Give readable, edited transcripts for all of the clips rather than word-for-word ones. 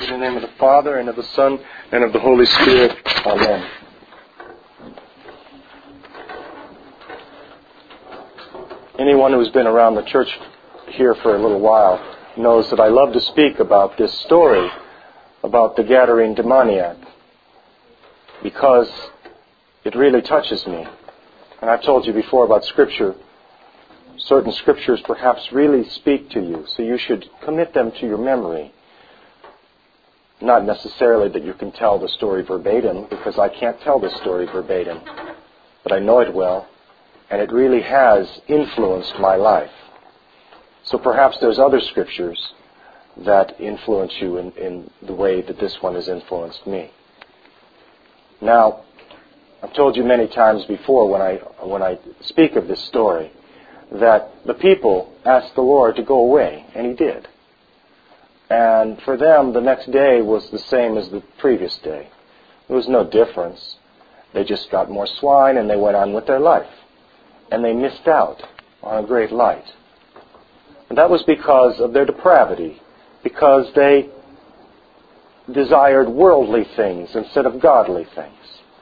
In the name of the Father, and of the Son, and of the Holy Spirit. Amen. Anyone who's been around the church here for a little while knows that I love to speak about this story about the Gadarene demoniac because it really touches me. And I've told you before about Scripture. Certain Scriptures perhaps really speak to you, so you should commit them to your memory. Not necessarily that you can tell the story verbatim, because I can't tell the story verbatim, but I know it well, and it really has influenced my life. So perhaps there's other Scriptures that influence you in the way that this one has influenced me. Now, I've told you many times before when I speak of this story that the people asked the Lord to go away, and He did. And for them, the next day was the same as the previous day. There was no difference. They just got more swine and they went on with their life. And they missed out on a great light. And that was because of their depravity, because they desired worldly things instead of godly things.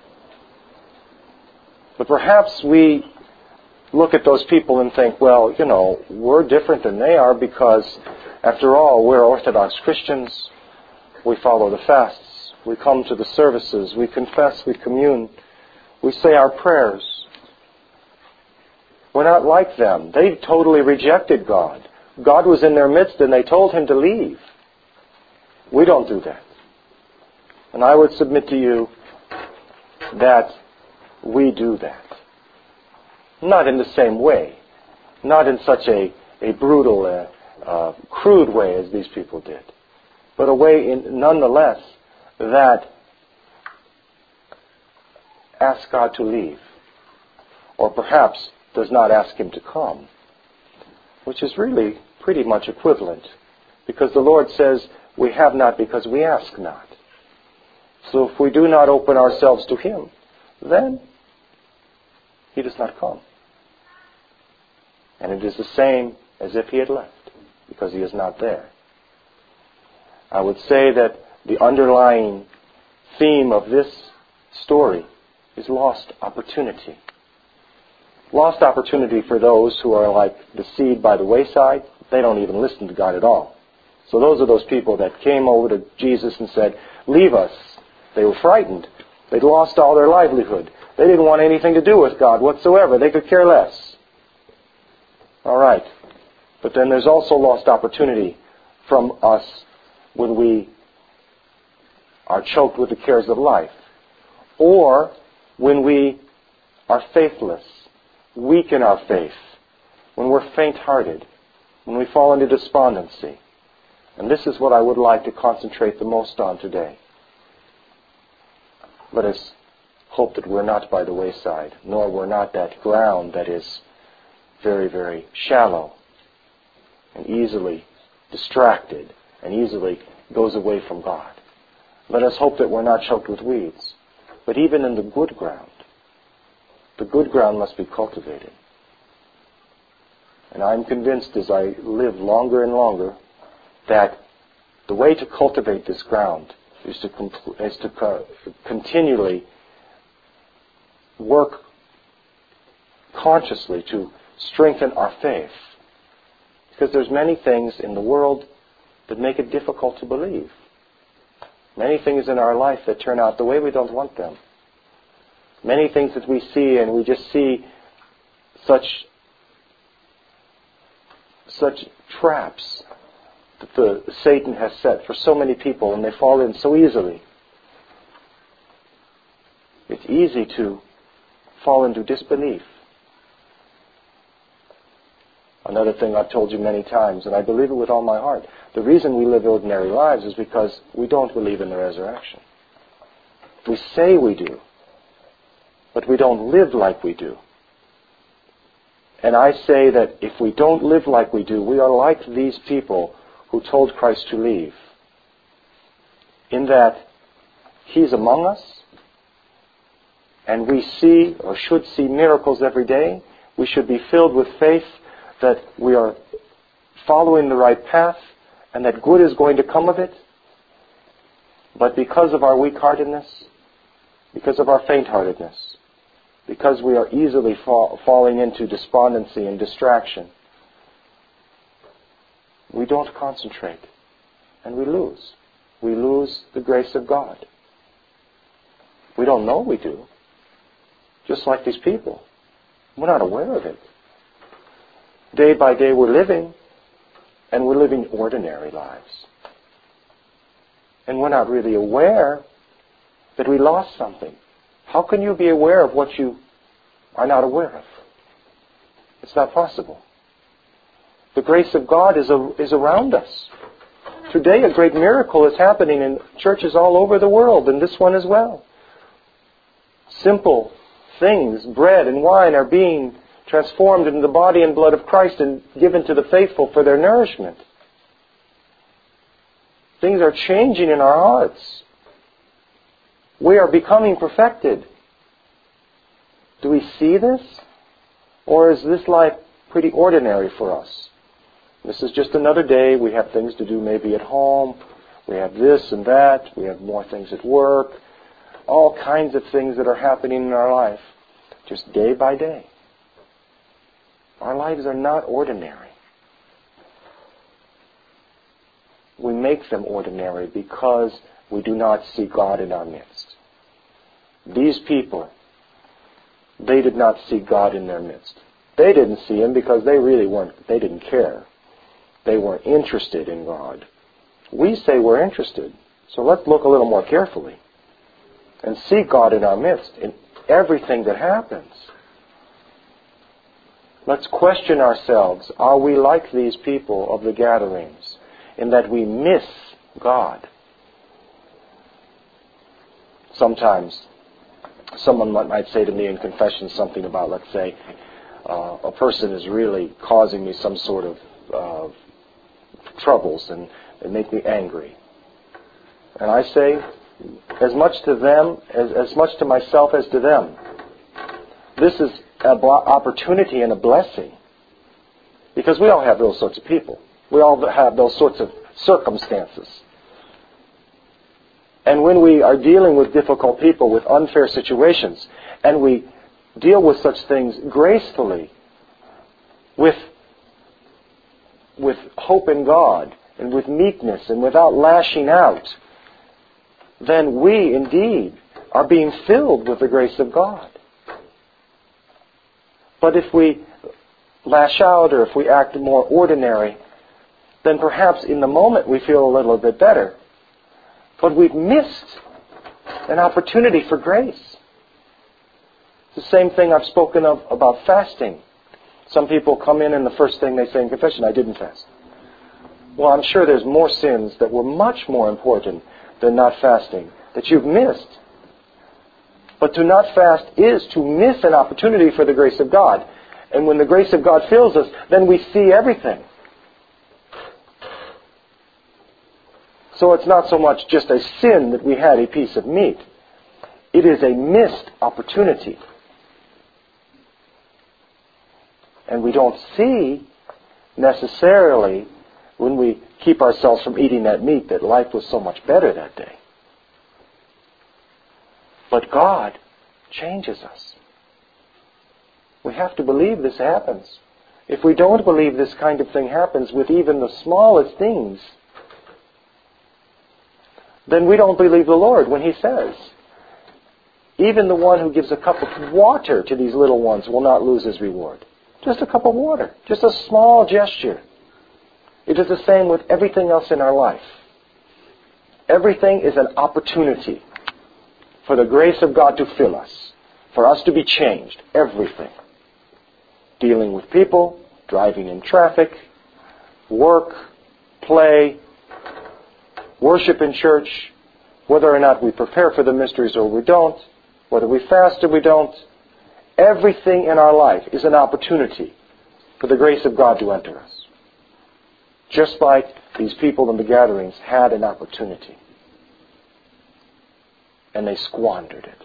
But perhaps we look at those people and think, well, we're different than they are because, after all, we're Orthodox Christians. We follow the fasts. We come to the services. We confess. We commune. We say our prayers. We're not like them. They totally rejected God. God was in their midst and they told Him to leave. We don't do that. And I would submit to you that we do that. Not in the same way. Not in such a brutal, crude way as these people did. But a way, nonetheless, that asks God to leave. Or perhaps does not ask Him to come. Which is really pretty much equivalent. Because the Lord says, we have not because we ask not. So if we do not open ourselves to Him, then He does not come. And it is the same as if He had left, because He is not there. I would say that the underlying theme of this story is lost opportunity. Lost opportunity for those who are like the seed by the wayside. They don't even listen to God at all. So those are those people that came over to Jesus and said, leave us. They were frightened. They'd lost all their livelihood. They didn't want anything to do with God whatsoever. They could care less. All right. But then there's also lost opportunity from us when we are choked with the cares of life. Or when we are faithless, weak in our faith, when we're faint-hearted, when we fall into despondency. And this is what I would like to concentrate the most on today. Let us hope that we're not by the wayside, nor we're not that ground that is very, very shallow and easily distracted and easily goes away from God. Let us hope that we're not choked with weeds. But even in the good ground must be cultivated. And I'm convinced as I live longer and longer that the way to cultivate this ground is to continually work consciously to strengthen our faith. Because there's many things in the world that make it difficult to believe. Many things in our life that turn out the way we don't want them. Many things that we see, and we just see such traps that Satan has set for so many people, and they fall in so easily. It's easy to fall into disbelief. Another thing I've told you many times, and I believe it with all my heart, the reason we live ordinary lives is because we don't believe in the resurrection. We say we do, but we don't live like we do. And I say that if we don't live like we do, we are like these people who told Christ to leave. In that He's among us, and we see or should see miracles every day. We should be filled with faith that we are following the right path and that good is going to come of it. But because of our weak-heartedness, because of our faint-heartedness, because we are easily falling into despondency and distraction, we don't concentrate, and we lose. We lose the grace of God. We don't know we do. Just like these people. We're not aware of it. Day by day we're living, and we're living ordinary lives. And we're not really aware that we lost something. How can you be aware of what you are not aware of? It's not possible. The grace of God is around us. Today a great miracle is happening in churches all over the world, and this one as well. Simple things, bread and wine, are being transformed into the body and blood of Christ and given to the faithful for their nourishment. Things are changing in our hearts. We are becoming perfected. Do we see this? Or is this life pretty ordinary for us? This is just another day. We have things to do maybe at home. We have this and that. We have more things at work. All kinds of things that are happening in our life. Just day by day. Our lives are not ordinary. We make them ordinary because we do not see God in our midst. These people, they did not see God in their midst. They didn't see Him because they didn't care. They weren't interested in God. We say we're interested. So let's look a little more carefully and see God in our midst in everything that happens. Let's question ourselves. Are we like these people of the gatherings in that we miss God? Sometimes someone might say to me in confession something about, let's say, a person is really causing me some sort of troubles and make me angry. And I say, as much to them, as much to myself as to them, this is an opportunity and a blessing. Because we all have those sorts of people. We all have those sorts of circumstances. And when we are dealing with difficult people, with unfair situations, and we deal with such things gracefully, with hope in God, and with meekness, and without lashing out, then we indeed are being filled with the grace of God. But if we lash out, or if we act more ordinary, then perhaps in the moment we feel a little bit better. But we've missed an opportunity for grace. It's the same thing I've spoken of about fasting. Some people come in and the first thing they say in confession, I didn't fast. Well, I'm sure there's more sins that were much more important than not fasting that you've missed. But to not fast is to miss an opportunity for the grace of God. And when the grace of God fills us, then we see everything. So it's not so much just a sin that we had a piece of meat. It is a missed opportunity. And we don't see necessarily, when we keep ourselves from eating that meat, that life was so much better that day. But God changes us. We have to believe this happens. If we don't believe this kind of thing happens with even the smallest things, then we don't believe the Lord when He says, even the one who gives a cup of water to these little ones will not lose his reward. Just a cup of water. Just a small gesture. It is the same with everything else in our life. Everything is an opportunity for the grace of God to fill us, for us to be changed. Everything. Dealing with people, driving in traffic, work, play, worship in church, whether or not we prepare for the mysteries or we don't, whether we fast or we don't, everything in our life is an opportunity for the grace of God to enter us. Just like these people in the gatherings had an opportunity. And they squandered it.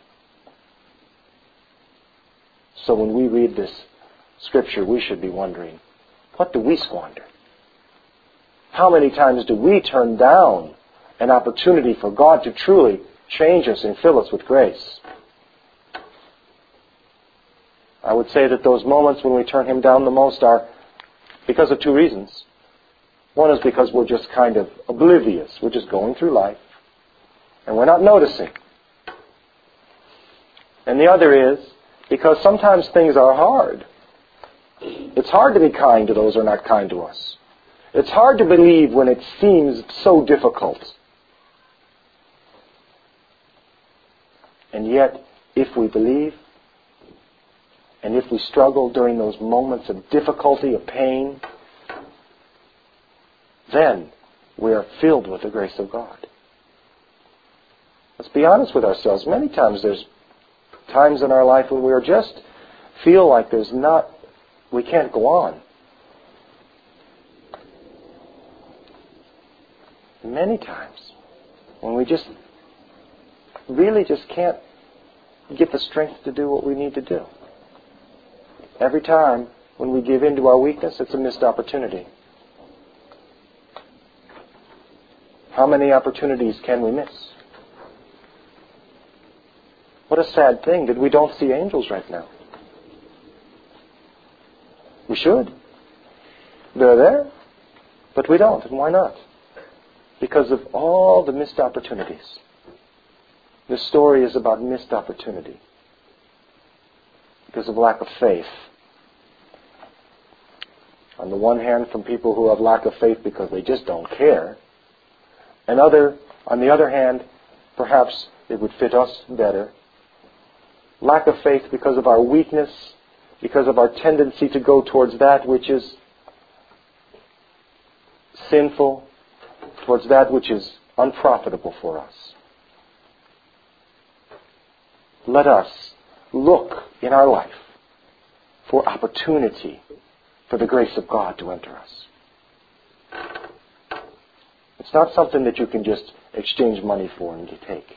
So when we read this scripture, we should be wondering, what do we squander? How many times do we turn down an opportunity for God to truly change us and fill us with grace. I would say that those moments when we turn Him down the most are because of two reasons. One is because we're just kind of oblivious. We're just going through life, and we're not noticing. And the other is because sometimes things are hard. It's hard to be kind to those who are not kind to us. It's hard to believe when it seems so difficult. And yet, if we believe, and if we struggle during those moments of difficulty, of pain, then we are filled with the grace of God. Let's be honest with ourselves. Many times there's times in our life when we are just feel like we can't go on. Many times when we just really just can't get the strength to do what we need to do. Every time when we give in to our weakness, it's a missed opportunity. How many opportunities can we miss? What a sad thing that we don't see angels right now. We should. They're there, but we don't. And why not? Because of all the missed opportunities. This story is about missed opportunity. Because of lack of faith. On the one hand, from people who have lack of faith because they just don't care. And on the other hand, perhaps it would fit us better. Lack of faith because of our weakness, because of our tendency to go towards that which is sinful, towards that which is unprofitable for us. Let us look in our life for opportunity for the grace of God to enter us. It's not something that you can just exchange money for and you take.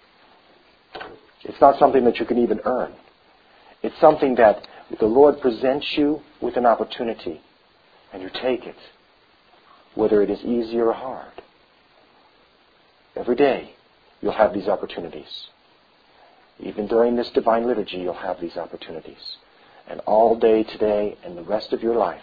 It's not something that you can even earn. It's something that the Lord presents you with an opportunity, and you take it, whether it is easy or hard. Every day, you'll have these opportunities. Even during this divine liturgy, you'll have these opportunities. And all day today and the rest of your life,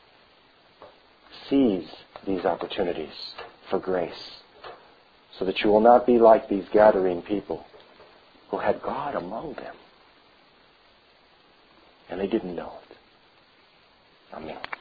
seize these opportunities for grace, so that you will not be like these Gadarene people who had God among them, and they didn't know it. Amen.